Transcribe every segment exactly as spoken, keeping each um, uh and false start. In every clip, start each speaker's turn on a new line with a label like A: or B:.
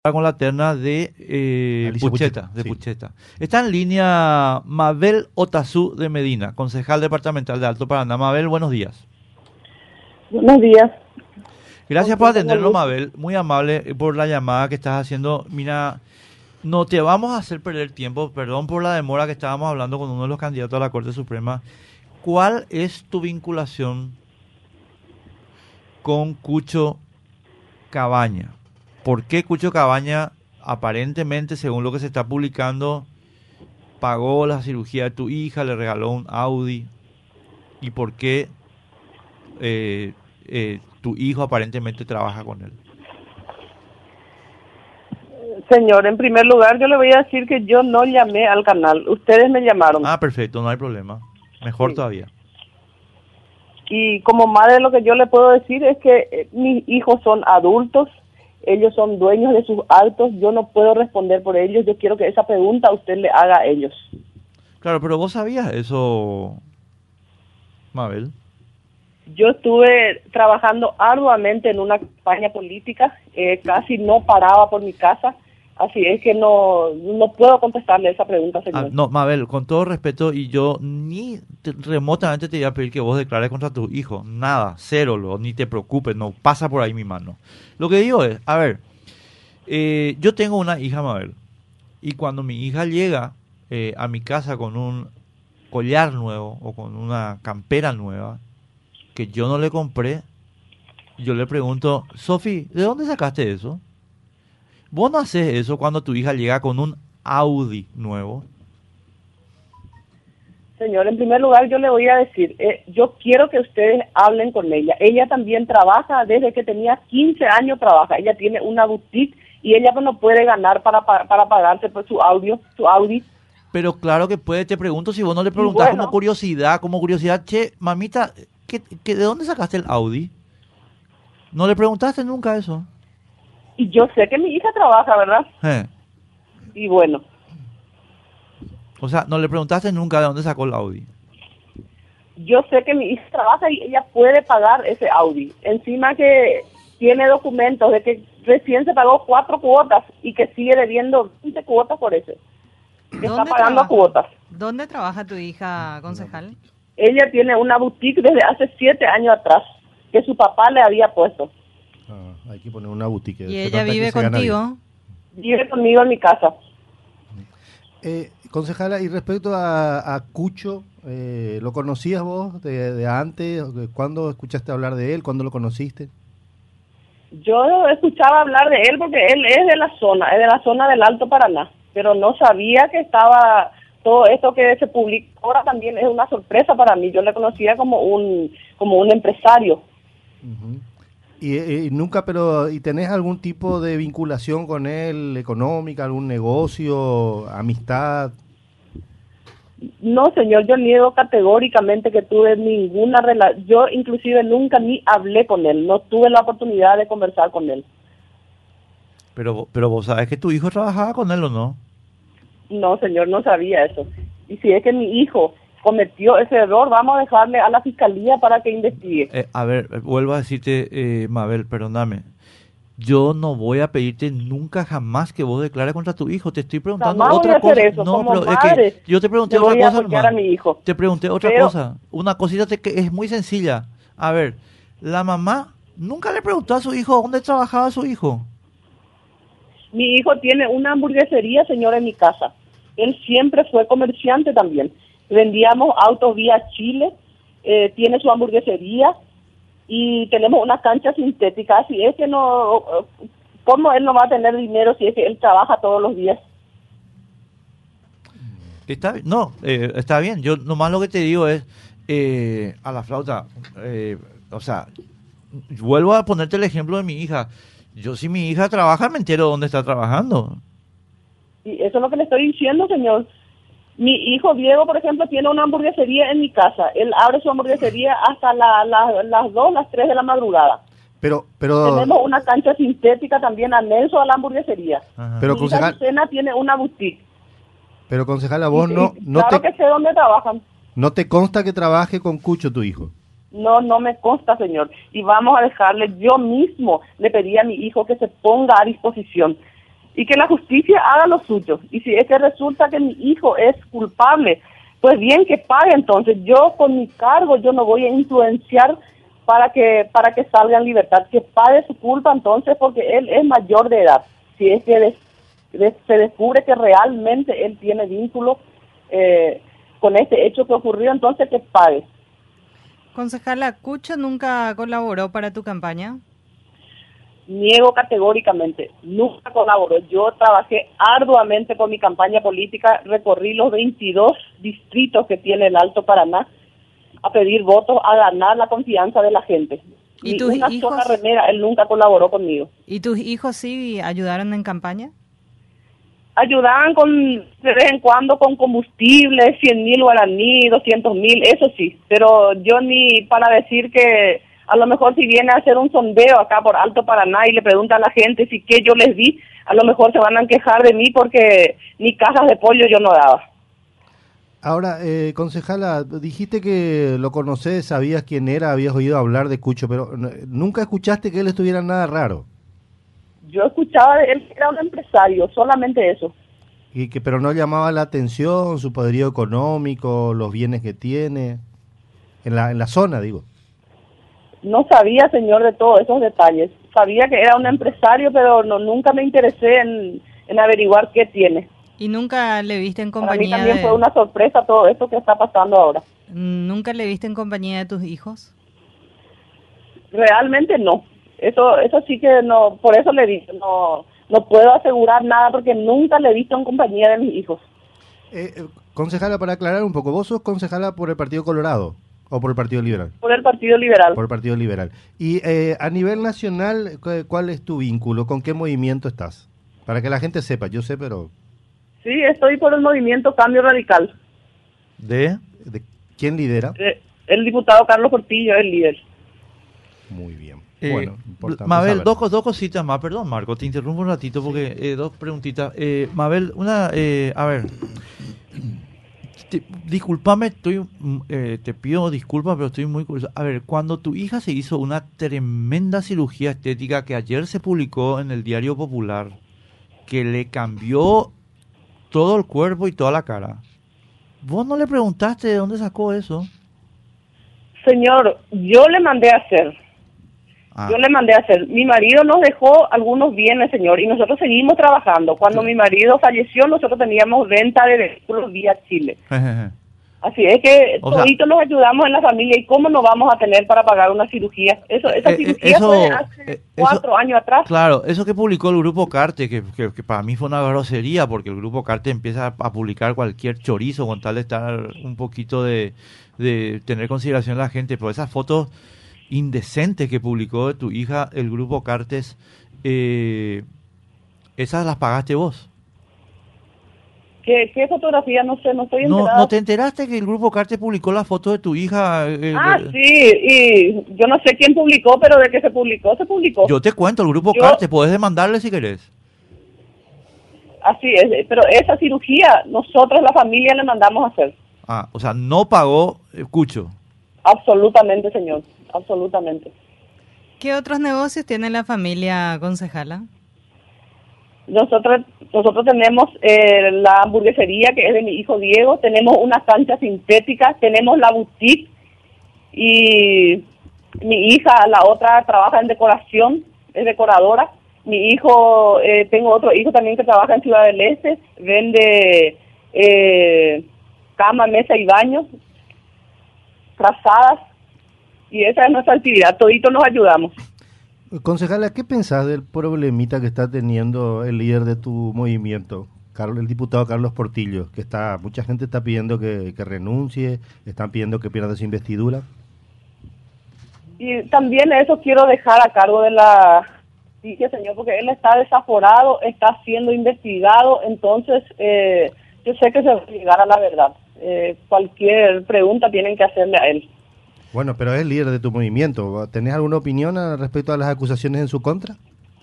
A: con la terna de eh,
B: Alicia
A: Pucheta,
B: Pucheta,
A: de
B: sí.
A: Pucheta. Está en línea Mabel Otazú de Medina, concejal departamental de Alto Paraná. Mabel, buenos días.
C: Buenos días.
A: Gracias
C: ¿Con
A: por
C: quién tengo el
A: atenderlo,
C: gusto?
A: Mabel. Muy amable eh, por la llamada que estás haciendo. Mira, no te vamos a hacer perder tiempo. Perdón por la demora que estábamos hablando con uno de los candidatos a la Corte Suprema. ¿Cuál es tu vinculación con Cucho Cabaña? ¿Por qué Cucho Cabaña, aparentemente, según lo que se está publicando, pagó la cirugía de tu hija, le regaló un Audi? ¿Y por qué eh, eh, tu hijo aparentemente trabaja con él?
C: Señor, en primer lugar yo le voy a decir que yo no llamé al canal, ustedes me llamaron.
A: Ah, perfecto, no hay problema. Mejor
C: Sí.
A: todavía.
C: Y como madre lo que yo le puedo decir es que eh, mis hijos son adultos, ellos son dueños de sus actos, yo no puedo responder por ellos, yo quiero que esa pregunta usted le haga a ellos.
A: Claro, pero vos sabías eso, Mabel.
C: Yo estuve trabajando arduamente en una campaña política, eh, casi no paraba por mi casa, así es que no, no puedo contestarle esa pregunta, señor.
A: Ah, no, Mabel, con todo respeto, y yo ni te- remotamente te voy a pedir que vos declares contra tu hijo. Nada, cero, lo, ni te preocupes, no pasa por ahí mi mano. Lo que digo es, a ver, eh, yo tengo una hija, Mabel, y cuando mi hija llega eh, a mi casa con un collar nuevo o con una campera nueva que yo no le compré, yo le pregunto, Sofi, ¿de dónde sacaste eso? Vos no haces eso cuando tu hija llega con un Audi nuevo.
C: Señor, en primer lugar yo le voy a decir, eh, yo quiero que ustedes hablen con ella. Ella también trabaja, desde que tenía quince años trabaja. Ella tiene una boutique y ella pues no puede ganar para, pa- para pagarse por su audio, su Audi.
A: Pero claro que puede, te pregunto si vos no le preguntás
C: bueno.
A: como curiosidad, como curiosidad, che, mamita, ¿qué, qué, ¿de dónde sacaste el Audi? ¿No le preguntaste nunca eso?
C: Y yo sé que mi hija trabaja, ¿verdad?
A: Eh,
C: Y bueno,
A: O sea, no le preguntaste nunca de dónde sacó el Audi.
C: yo sé que mi hija trabaja y ella puede pagar ese Audi. Encima que tiene documentos de que recién se pagó cuatro cuotas y que sigue debiendo veinte cuotas por eso. Que está pagando
D: trabaja?
C: cuotas.
D: ¿Dónde trabaja tu hija, concejal?
C: Ella tiene una boutique desde hace siete años atrás, que su papá le había puesto.
B: Ah, hay que poner una boutique.
D: ¿Y
B: Se
D: ella
B: nota que
D: vive
B: se gana bien.
D: contigo?
C: Vive conmigo en mi casa.
B: Eh, concejala, y respecto a, a Cucho, eh, ¿lo conocías vos de, de antes? ¿Cuándo escuchaste hablar de él? ¿Cuándo lo conociste?
C: Yo escuchaba hablar de él porque él es de la zona, es de la zona del Alto Paraná, pero no sabía que estaba todo esto que se publica ahora también es una sorpresa para mí. Yo le conocía como un como un empresario.
B: Uh-huh. Y, y nunca, pero ¿y tenés algún tipo de vinculación con él, económica, algún negocio, amistad?
C: No, señor, yo niego categóricamente que tuve ninguna relación. Yo inclusive nunca ni hablé con él, no tuve la oportunidad de conversar con él.
A: Pero, pero vos sabés que tu hijo trabajaba con él, ¿o no?
C: No, señor, no sabía eso. Y si es que mi hijo cometió ese error, vamos a dejarle a la fiscalía para que investigue.
A: Eh, a ver, eh, vuelvo a decirte, eh, Mabel, perdóname. Yo no voy a pedirte nunca jamás que vos declares contra tu hijo. Te estoy preguntando
C: Jamás voy
A: otra
C: a hacer
A: cosa.
C: eso.
A: No,
C: Como
A: pero es
C: madre,
A: que yo te pregunté
C: le
A: otra
C: voy a
A: cosa,
C: apoyar
A: hermano.
C: a mi hijo.
A: Te pregunté otra
C: Pero-
A: cosa. Una cosita te- que es muy sencilla. A ver, la mamá nunca le preguntó a su hijo dónde trabajaba su hijo.
C: Mi hijo tiene una hamburguesería, señor, en mi casa. Él siempre fue comerciante también. Vendíamos autos vía Chile, eh, tiene su hamburguesería y tenemos una cancha sintética. Así es que no, ¿cómo él no va a tener dinero si es que él trabaja todos los días?
A: Está bien. No, eh, está bien. Yo nomás lo que te digo es, eh, a la flauta, eh, o sea, vuelvo a ponerte el ejemplo de mi hija. Yo si mi hija trabaja, me entero dónde está trabajando.
C: Y eso es lo que le estoy diciendo, señor. Mi hijo Diego, por ejemplo, tiene una hamburguesería en mi casa. Él abre su hamburguesería hasta la, la- las dos, las tres de la madrugada.
B: Pero, pero,
C: Tenemos una cancha sintética también anexo a la hamburguesería.
A: Ajá.
B: pero
C: Mi hija
B: concejal,
C: Lucena tiene una boutique.
B: pero concejala, vos
C: Y-
B: no,
C: y
B: no
C: claro
B: te,
C: que sé dónde trabajan.
B: no te consta que trabaje con Cucho tu hijo.
C: No, no me consta, señor. Y vamos a dejarle, yo mismo le pedí a mi hijo que se ponga a disposición. y que la justicia haga lo suyo. Y si es que resulta que mi hijo es culpable, pues bien, que pague. Entonces yo con mi cargo yo no voy a influenciar para que para que salga en libertad, que pague su culpa entonces, porque él es mayor de edad. Si es que des, des, se descubre que realmente él tiene vínculo eh, con este hecho que ocurrió, entonces que pague.
D: Concejala, ¿Cucho nunca colaboró para tu campaña?
C: Niego categóricamente, nunca colaboró. Yo trabajé arduamente con mi campaña política, recorrí los veintidós distritos que tiene el Alto Paraná a pedir votos, a ganar la confianza de la gente.
D: ¿Y
C: Ni
D: tus
C: una
D: hijos?
C: sola remera, él nunca colaboró conmigo.
D: ¿Y tus hijos sí ayudaron en campaña?
C: Ayudaban con, de vez en cuando con combustible, cien mil guaraní, doscientos mil, eso sí, pero yo ni para decir que a lo mejor si viene a hacer un sondeo acá por Alto Paraná y le pregunta a la gente si qué yo les di, a lo mejor se van a quejar de mí porque ni cajas de pollo yo no daba.
B: Ahora, eh, concejala, dijiste que lo conocés, sabías quién era, habías oído hablar de Cucho, pero n- nunca escuchaste que él estuviera nada raro.
C: Yo escuchaba de él que era un empresario, solamente eso.
B: Y que, pero no llamaba la atención su poderío económico, los bienes que tiene, en la, en la zona, digo.
C: No sabía, señor, de todos esos detalles. Sabía que era un empresario, pero no nunca me interesé en, en averiguar qué tiene.
D: ¿Y nunca le viste en
C: Para mí
D: compañía
C: también
D: de...
C: fue una sorpresa todo esto que está pasando ahora.
D: ¿Nunca le viste en compañía de tus hijos?
C: Realmente no. Eso eso sí que no, por eso le digo, no no puedo asegurar nada porque nunca le he visto en compañía de mis hijos.
B: Eh, eh, concejala, para aclarar un poco, ¿vos sos concejala por el Partido Colorado o por el Partido Liberal?
C: Por el Partido Liberal.
B: Por el Partido Liberal. Y eh, a nivel nacional, cu- ¿cuál es tu vínculo? ¿Con qué movimiento estás? Para que la gente sepa, yo sé, pero
C: Sí, estoy por el movimiento Cambio Radical.
A: ¿De?
B: ¿de quién lidera?
C: Eh, El diputado Carlos Portillo es el líder.
B: Muy bien.
A: Eh,
B: Bueno, importante
A: Mabel,
B: saberlo.
A: dos, co- dos cositas más, perdón Marco, te interrumpo un ratito porque eh, dos preguntitas. Eh, Mabel, una, eh, a ver, te- discúlpame, estoy, mm, eh, te pido disculpas, pero estoy muy curioso. A ver, cuando tu hija se hizo una tremenda cirugía estética que ayer se publicó en el Diario Popular, que le cambió todo el cuerpo y toda la cara, ¿vos no le preguntaste de dónde sacó eso?
C: Señor, yo le mandé a hacer.
A: Ah.
C: Yo le mandé a hacer. Mi marido nos dejó algunos bienes, señor, y nosotros seguimos trabajando. Cuando mi marido falleció, nosotros teníamos venta de vehículos vía Chile. Así es que
A: O sea-
C: toditos nos ayudamos en la familia. ¿Y cómo no vamos a tener para pagar una cirugía? Eso, esa
A: Eh, eh,
C: cirugía
A: eso-
C: fue hace
A: eh, eso-
C: cuatro años atrás.
A: Claro, eso que publicó el Grupo Carte, que, que, que para mí fue una grosería, porque el Grupo Carte empieza a, a publicar cualquier chorizo con tal de estar un poquito de, de tener consideración la gente, pero esas fotos indecentes que publicó de tu hija el Grupo Cartes, eh, esas las pagaste vos.
C: ¿Qué, qué fotografía? No sé, no estoy
A: ¿No,
C: enterada.
A: ¿No te enteraste que el Grupo Cartes publicó la foto de tu hija? eh,
C: Ah,
A: de-
C: sí, y yo no sé quién publicó, pero de que se publicó, se publicó.
A: Yo te cuento, el Grupo
C: Yo-
A: Cartes, podés demandarle si querés.
C: Así es, pero esa cirugía nosotros, la familia, le mandamos a hacer.
A: Ah, o sea, no pagó eh, Cucho.
C: Absolutamente, señor, absolutamente.
D: ¿Qué otros negocios tiene la familia concejala?
C: Nosotros nosotros tenemos eh, la hamburguesería que es de mi hijo Diego, tenemos una cancha sintética, tenemos la boutique y mi hija, la otra, trabaja en decoración, es decoradora. Mi hijo, eh, tengo otro hijo también que trabaja en Ciudad del Este, vende eh, cama, mesa y baño, trazadas, y esa es nuestra actividad, toditos nos ayudamos.
B: Concejala, ¿qué pensás del problemita que está teniendo el líder de tu movimiento, Carlos, el diputado Carlos Portillo? Que está, mucha gente está pidiendo que, que renuncie, están pidiendo que pierda su investidura.
C: Y también eso quiero dejar a cargo de la justicia, señor, porque él está desaforado, está siendo investigado, entonces eh, yo sé que se va a llegar a la verdad. Eh, cualquier pregunta tienen que hacerle a él.
B: Bueno, pero es el líder de tu movimiento. ¿Tenés alguna opinión al respecto a las acusaciones en su contra?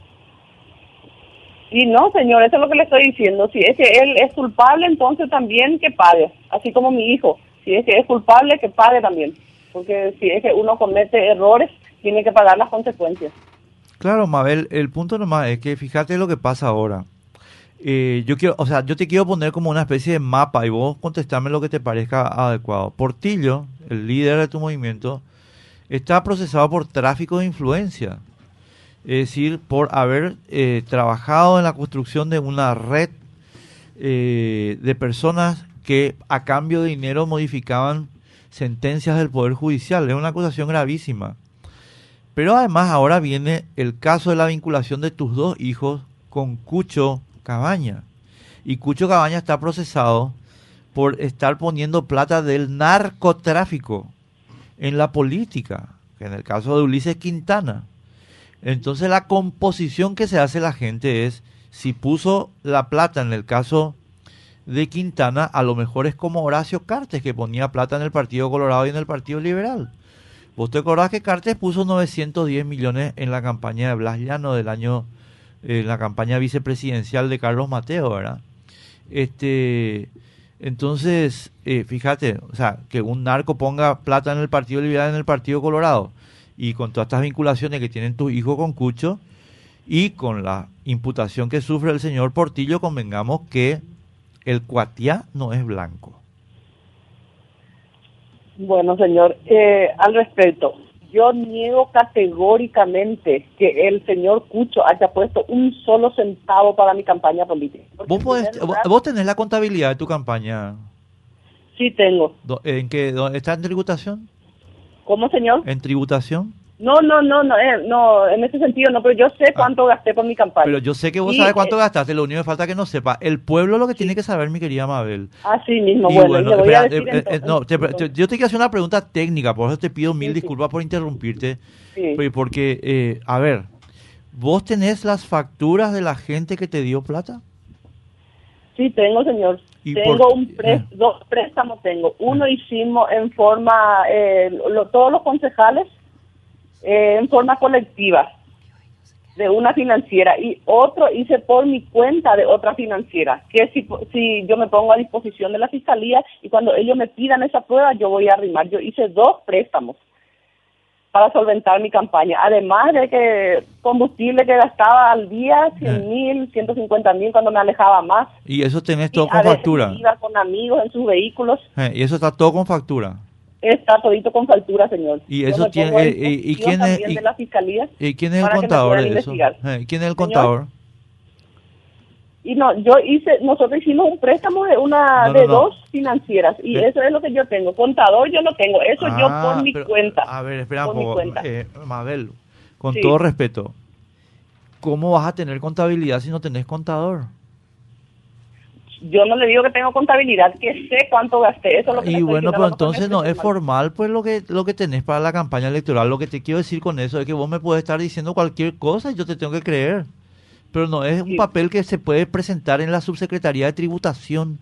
C: Y no, señor, eso es lo que le estoy diciendo. Si es que él es culpable, entonces también que pague, así como mi hijo. Si es que es culpable, que pague también. Porque si es que uno comete errores, tiene que pagar las consecuencias.
A: Claro, Mabel, el punto nomás es que fíjate lo que pasa ahora. Eh, yo quiero, o sea, yo te quiero poner como una especie de mapa y vos contestame lo que te parezca adecuado. Portillo, el líder de tu movimiento, está procesado por tráfico de influencia. Es decir, por haber eh, trabajado en la construcción de una red eh, de personas que a cambio de dinero modificaban sentencias del Poder Judicial. Es una acusación gravísima. Pero además ahora viene el caso de la vinculación de tus dos hijos con Cucho Cabaña. Y Cucho Cabaña está procesado por estar poniendo plata del narcotráfico en la política, en el caso de Ulises Quintana. Entonces la composición que se hace la gente es, si puso la plata en el caso de Quintana, a lo mejor es como Horacio Cartes, que ponía plata en el Partido Colorado y en el Partido Liberal. ¿Vos te acordás que Cartes puso novecientos diez millones en la campaña de Blas Llano del año, en la campaña vicepresidencial de Carlos Mateo, ¿verdad? Este, entonces, eh, fíjate, o sea, que un narco ponga plata en el Partido Liberal y en el Partido Colorado, y con todas estas vinculaciones que tienen tus hijos con Cucho, y con la imputación que sufre el señor Portillo, convengamos que el cuatiá no es blanco.
C: Bueno, señor, eh, al respecto, yo niego categóricamente que el señor Cucho haya puesto un solo centavo para mi campaña política.
A: ¿Vos, podés, lugar, ¿Vos tenés la contabilidad de tu campaña?
C: Sí, tengo.
A: ¿En qué? ¿Está en tributación?
C: ¿Cómo, señor?
A: ¿En tributación?
C: No, no, no, no, eh, no, en ese sentido no, pero yo sé cuánto ah, gasté por mi campaña.
A: Pero yo sé que vos y, sabés cuánto eh, gastaste, lo único que falta es que no sepa. El pueblo lo que sí. tiene que saber, mi querida Mabel.
C: Así mismo, y bueno, bueno, le voy espera, a decir
A: eh, eh, no, te, te, yo te quiero hacer una pregunta técnica, por eso te pido mil sí, disculpas sí. por interrumpirte. Sí. Porque, eh, a ver, ¿vos tenés las facturas de la gente que te dio plata?
C: Sí, tengo, señor. Tengo por, un pre, eh. dos préstamos, tengo. Uno eh. hicimos en forma, eh, lo, todos los concejales, Eh, en forma colectiva de una financiera, y otro hice por mi cuenta de otra financiera, que si, si yo me pongo a disposición de la fiscalía y cuando ellos me pidan esa prueba yo voy a arrimar. Yo hice dos préstamos para solventar mi campaña, además de que combustible que gastaba al día, cien mil, ciento cincuenta mil cuando me alejaba más.
A: Y eso tenés todo y con factura.
C: Iba con amigos en sus vehículos.
A: Eh, y eso está todo con factura.
C: Está todito con factura, señor.
A: ¿Y eso tiene eh, y, y quién es y,
C: de la fiscalía
A: y quién es el contador de eso? Eh, ¿Quién es el contador?
C: Señor, y no, yo hice, nosotros hicimos un préstamo de una no, no, de no. dos financieras y ¿Qué? Eso es lo que yo tengo. Contador yo no tengo, eso ah, yo por mi
A: pero,
C: cuenta.
A: A ver, espera un poco, eh, Mabel, con sí. todo respeto, ¿cómo vas a tener contabilidad si no tenés contador?
C: Yo no le digo que tengo contabilidad, que sé cuánto gasté, eso es lo que
A: y bueno, pero entonces no es formal pues lo que lo que tenés para la campaña electoral. Lo que te quiero decir con eso es que vos me puedes estar diciendo cualquier cosa y yo te tengo que creer, pero no es un sí. papel que se puede presentar en la subsecretaría de tributación.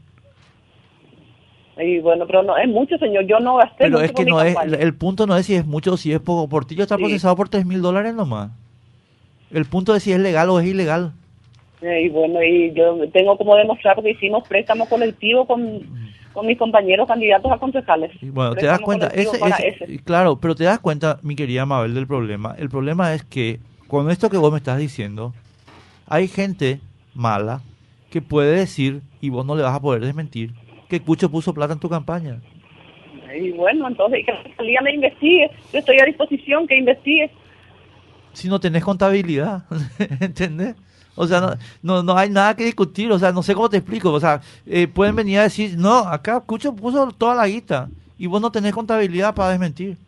C: Y bueno, pero no es mucho, señor, yo no gasté
A: pero es que no es, el punto no es si es mucho o si es poco. Portillo está sí. procesado por tres mil dólares nomás. El punto es si es legal o es ilegal.
C: Y bueno, y yo tengo como demostrar porque hicimos préstamo colectivo con, con mis compañeros candidatos a concejales.
A: Y bueno, te das cuenta, ese, ese, ese. claro, pero te das cuenta, mi querida Mabel, del problema. El problema es que con esto que vos me estás diciendo, hay gente mala que puede decir, y vos no le vas a poder desmentir, que Cucho puso plata en tu campaña.
C: Y bueno, entonces, que la fiscalía me investigue, yo estoy a disposición que investigue.
A: Si no tenés contabilidad, ¿entendés? O sea, no, no no hay nada que discutir, o sea, no sé cómo te explico, o sea, eh, pueden venir a decir, no, acá Cucho puso toda la guita y vos no tenés contabilidad para desmentir.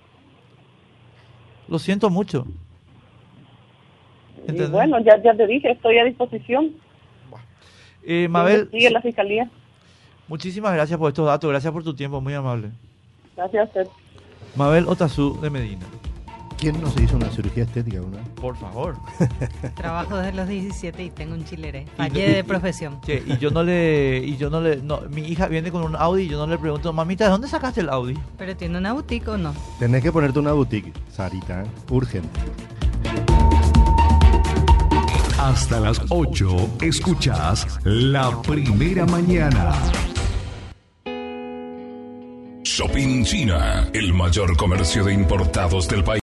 A: Lo siento mucho.
C: ¿Entendés? Y bueno, ya, ya te dije, estoy a disposición.
A: Eh, Mabel,
C: sigue la fiscalía.
A: Muchísimas gracias por estos datos, gracias por tu tiempo, muy amable.
C: Gracias a usted.
A: Mabel Otazú de Medina.
B: ¿Quién no se hizo una cirugía estética una vez?
A: Por favor.
D: Trabajo desde los diecisiete y tengo un chilere. Fallé de profesión.
A: Sí, y yo no le... y yo no le no, mi hija viene con un Audi y yo no le pregunto, mamita, ¿de dónde sacaste el Audi?
D: ¿Pero tiene una boutique o no?
B: Tenés que ponerte una boutique, Sarita, ¿eh? Urgente.
E: Hasta las ocho escuchás La Primera Mañana. Shopping China, el mayor comercio de importados del país.